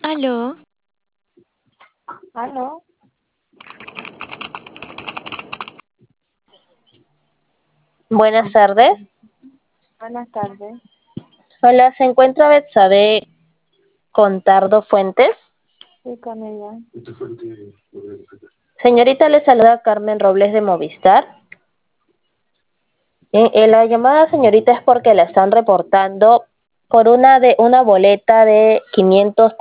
Aló, Aló, Buenas tardes. buenas tardes. Hola, ¿se encuentra Betsabe Contardo Fuentes? Sí, con ella. Señorita, le saluda Carmen Robles de Movistar. La llamada, señorita, es porque la están reportando por una boleta de 500